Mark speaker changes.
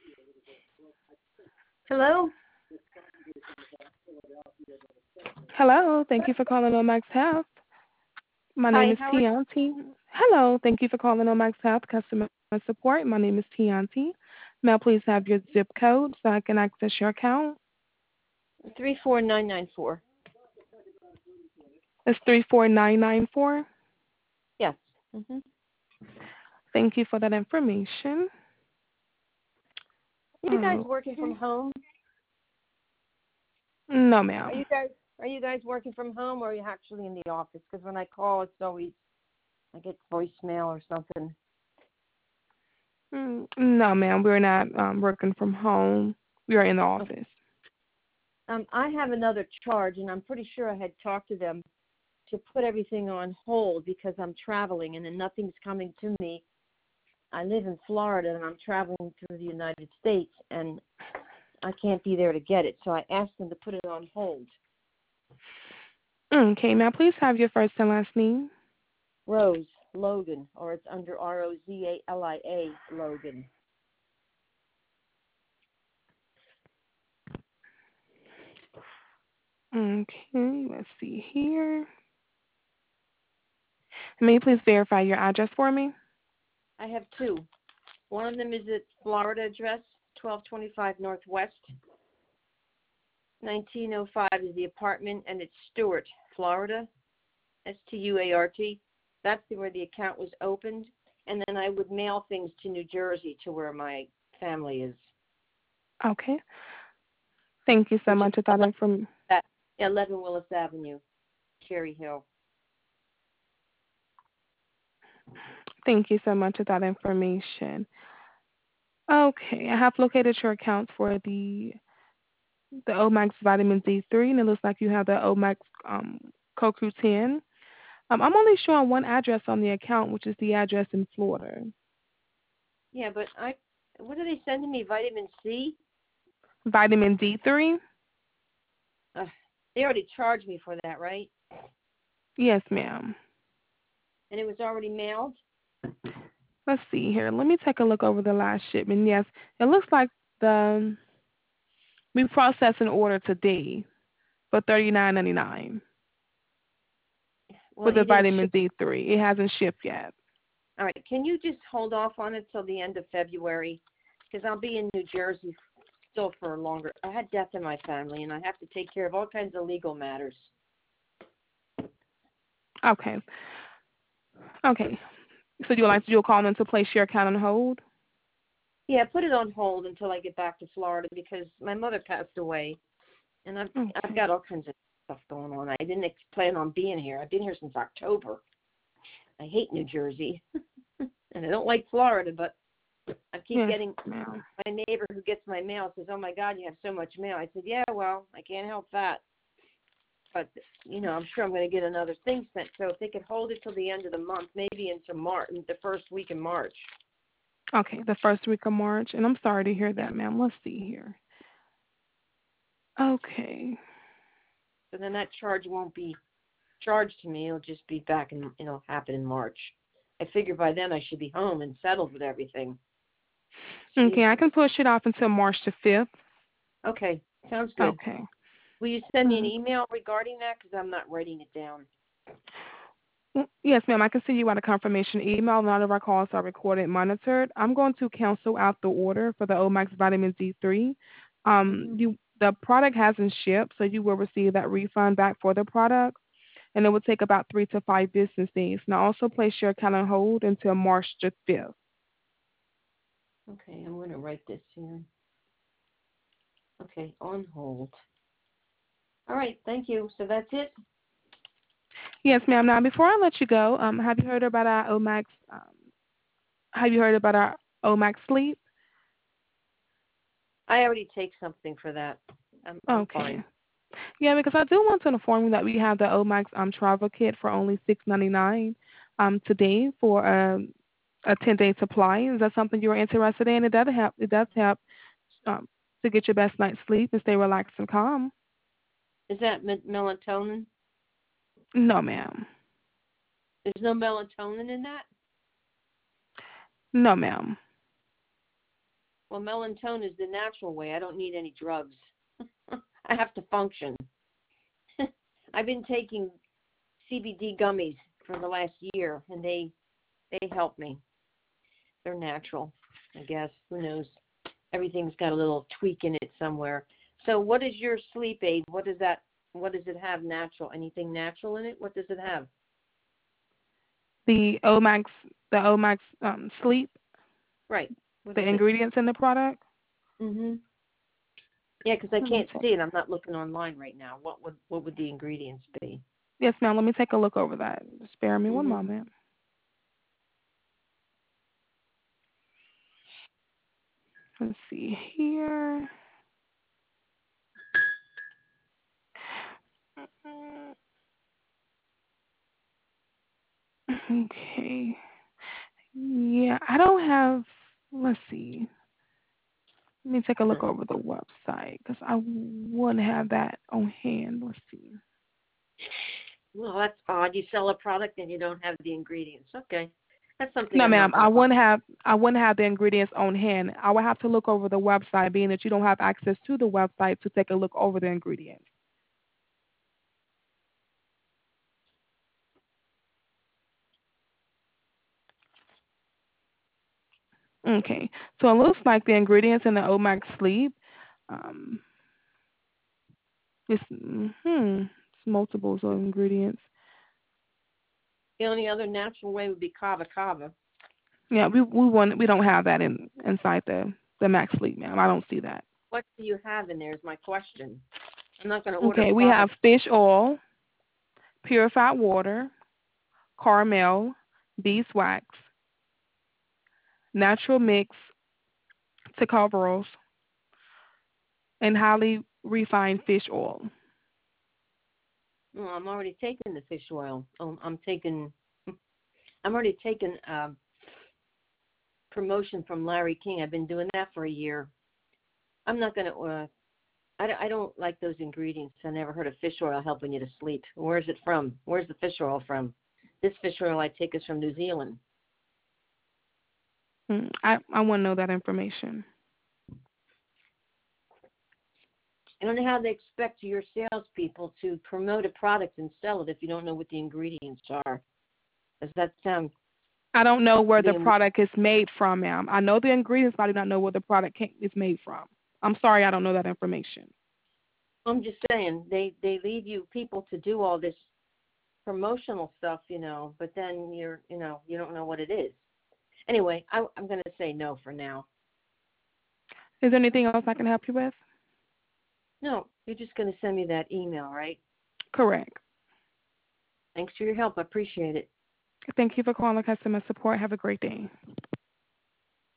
Speaker 1: Hello?
Speaker 2: Hello, thank you for calling Omax Health. My name
Speaker 1: Hi,
Speaker 2: is
Speaker 1: how are
Speaker 2: Tianti. Hello, thank you for calling Omax Health customer support. My name is Tianti. May I please have your zip code so I can access your account?
Speaker 1: you? 34994.
Speaker 2: It's 34994.
Speaker 1: Yes. Mm-hmm.
Speaker 2: Thank you for that information.
Speaker 1: Are you guys
Speaker 2: Oh,
Speaker 1: working from home?
Speaker 2: no,
Speaker 1: Are
Speaker 2: ma'am.
Speaker 1: you guys are you guys working from home, or are you actually in the office? Because when I call, it's always I get voicemail or something.
Speaker 2: No, ma'am. We're not working from home. We are in the
Speaker 1: Okay.
Speaker 2: office.
Speaker 1: I have another charge, and I'm pretty sure I had talked to them to put everything on hold because I'm traveling, and then nothing's coming to me. I live in Florida, and I'm traveling through the United States, and I can't be there to get it. So I asked them to put it on hold.
Speaker 2: Okay, may I please have your first and last name?
Speaker 1: Rose Logan, or it's under Rozalia Logan.
Speaker 2: Okay, let's see here. May you please verify your address for me?
Speaker 1: I have two. One of them is at Florida address, 1225 Northwest. 1905 is the apartment, and it's Stuart, Florida, Stuart. That's where the account was opened. And then I would mail things to New Jersey to where my family is,
Speaker 2: Okay. Thank you so
Speaker 1: which is
Speaker 2: much for that information.
Speaker 1: 11 Willis Avenue, Cherry Hill.
Speaker 2: Thank you so much for that information. Okay, I have located your account for the Omax Vitamin D3, and it looks like you have the Omax CoQ10. I'm only showing one address on the account, which is the address in Florida.
Speaker 1: Yeah, but what are they sending me? Vitamin C?
Speaker 2: Vitamin D3?
Speaker 1: They already charged me for that, right?
Speaker 2: Yes, ma'am.
Speaker 1: And it was already mailed?
Speaker 2: Let's see here. Let me take a look over the last shipment. Yes, it looks like the we processed an order today for $39.99 for
Speaker 1: Well,
Speaker 2: the
Speaker 1: you didn't
Speaker 2: vitamin
Speaker 1: ship.
Speaker 2: D3. It hasn't shipped yet.
Speaker 1: All right. Can you just hold off on it till the end of February? Because I'll be in New Jersey still for longer. I had death in my family, and I have to take care of all kinds of legal matters.
Speaker 2: Okay. Okay. So you would like to do a call in to place your account on hold?
Speaker 1: Yeah, put it on hold until I get back to Florida because my mother passed away, and I've
Speaker 2: Okay.
Speaker 1: got all kinds of stuff going on. I didn't plan on being here. I've been here since October. I hate New Jersey, and I don't like Florida, but I keep
Speaker 2: Yes,
Speaker 1: getting
Speaker 2: ma'am.
Speaker 1: my neighbor who gets my mail says, "Oh my God, you have so much mail." I said, "Yeah, well, I can't help that, but I'm sure I'm going to get another thing sent. So if they could hold it till the end of the month, maybe into March, the first week in March."
Speaker 2: Okay, the first week of March. And I'm sorry to hear
Speaker 1: Yeah.
Speaker 2: that, ma'am. Let's see here. Okay.
Speaker 1: So then that charge won't be charged to me. It'll just be back and it'll happen in March. I figure by then I should be home and settled with everything.
Speaker 2: Okay, I
Speaker 1: Jesus.
Speaker 2: can push it off until March the 5th.
Speaker 1: Okay, sounds good.
Speaker 2: Okay.
Speaker 1: Will you send me an
Speaker 2: Mm.
Speaker 1: email regarding that? Because I'm not writing it down.
Speaker 2: Yes, ma'am. I can send you out a confirmation email. None of our calls are recorded and monitored. I'm going to cancel out the order for the Omax Vitamin D3.
Speaker 1: Hmm.
Speaker 2: The product hasn't shipped, so you will receive that refund back for the product, and it will take about 3 to 5 business days. Now, also place your account on hold until March the 5th.
Speaker 1: Okay, I'm going to write this here. Okay, on hold. All right, thank you. So that's it?
Speaker 2: Yes, ma'am. Now, before I let you go, have you heard about our Omax? Have you heard about our Omax Sleep?
Speaker 1: I already take something for that. I'm
Speaker 2: Okay.
Speaker 1: fine.
Speaker 2: Yeah, because I do want to inform you that we have the Omax travel kit for only $6.99 today for a 10-day supply. Is that something you're interested in? It does help. It does help um, to get your best night's sleep and stay relaxed and calm.
Speaker 1: Is that melatonin?
Speaker 2: No, ma'am.
Speaker 1: There's no melatonin in that?
Speaker 2: No, ma'am.
Speaker 1: Well, melatonin is the natural way. I don't need any drugs. I have to function. I've been taking CBD gummies for the last year, and they help me. They're natural, I guess. Who knows? Everything's got a little tweak in it somewhere. So what is your sleep aid? What does it have natural? Anything natural in it? What does it have?
Speaker 2: The Omax, sleep.
Speaker 1: Right. What
Speaker 2: The
Speaker 1: is it?
Speaker 2: ingredients in the product.
Speaker 1: Mhm. Yeah, because I
Speaker 2: Let me
Speaker 1: can't
Speaker 2: check.
Speaker 1: see it. I'm not looking online right now. What would the ingredients be?
Speaker 2: Yes, ma'am. Let me take a look over that. Spare me one
Speaker 1: Mhm.
Speaker 2: moment. Let's see here. Okay. Yeah, I don't have. Let's see. Let me take a look over the website because I wouldn't have that on hand. Let's see.
Speaker 1: Well, that's odd. You sell a product and you don't have the ingredients. Okay, that's something
Speaker 2: No,
Speaker 1: I'm
Speaker 2: ma'am.
Speaker 1: not going to find.
Speaker 2: I wouldn't have the ingredients on hand. I would have to look over the website, being that you don't have access to the website to take a look over the ingredients. Okay. So it looks like the ingredients in the Omax Sleep. Um, it's multiples of ingredients.
Speaker 1: The only other natural way would be kava kava.
Speaker 2: Yeah, we don't have that inside the Max Sleep, ma'am. I don't see that.
Speaker 1: What do you have in there is my question. I'm not going to order
Speaker 2: Okay, we have
Speaker 1: product.
Speaker 2: fish oil, purified water, caramel, beeswax, natural mix, tocopherols, and highly refined fish oil.
Speaker 1: Well, I'm already taking the fish oil. I'm already taking promotion from Larry King. I've been doing that for a year. I'm not going to. I don't like those ingredients. I never heard of fish oil helping you to sleep. Where's it from? Where's the fish oil from? This fish oil I take is from New Zealand.
Speaker 2: I want to know that information.
Speaker 1: I don't know how they expect your salespeople to promote a product and sell it if you don't know what the ingredients are. Does that sound
Speaker 2: I don't know where the
Speaker 1: being?
Speaker 2: product is made from, ma'am. I know the ingredients, but I do not know where the product is made from. I'm sorry, I don't know that information.
Speaker 1: I'm just saying they leave you people to do all this promotional stuff, but then you don't know what it is. Anyway, I'm going to say no for now.
Speaker 2: Is there anything else I can help you with?
Speaker 1: No, you're just going to send me that email, right?
Speaker 2: Correct.
Speaker 1: Thanks for your help. I appreciate it.
Speaker 2: Thank you for calling customer support. Have a great day.